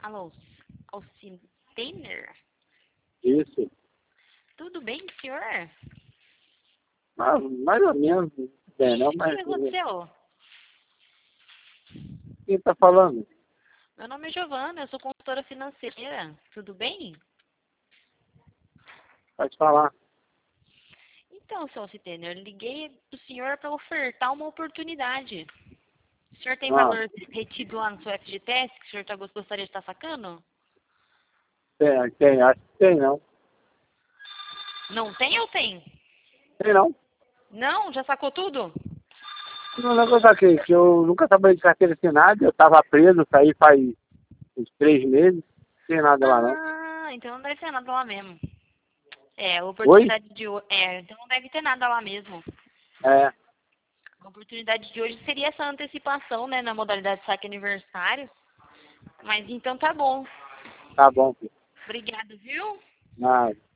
Alô, Alcine Teiner? Isso. Tudo bem, senhor? Mais ou menos, bem, não, O que mas aconteceu? quem tá falando? Meu nome é Giovana, eu sou consultora financeira. Tudo bem? Pode falar. Então, seu Alcine Teiner, eu liguei pro senhor para ofertar uma oportunidade. O senhor tem Ah, valor retido lá no seu FGTS que o senhor gostaria de estar sacando? acho que tem não. Não tem ou tem? Tem não. Não? Já sacou tudo? O negócio aqui, que eu nunca trabalhei de carteira assinada, eu tava preso, saí faz uns 3 meses, não tem nada lá não. Ah, então não deve ter nada lá mesmo. É, a Oi? oportunidade de hoje. É, então não deve ter nada lá mesmo. É, A oportunidade de hoje seria essa antecipação, né, na modalidade saque aniversário. Mas então tá bom. tá bom, filho. Obrigado, viu? Nada.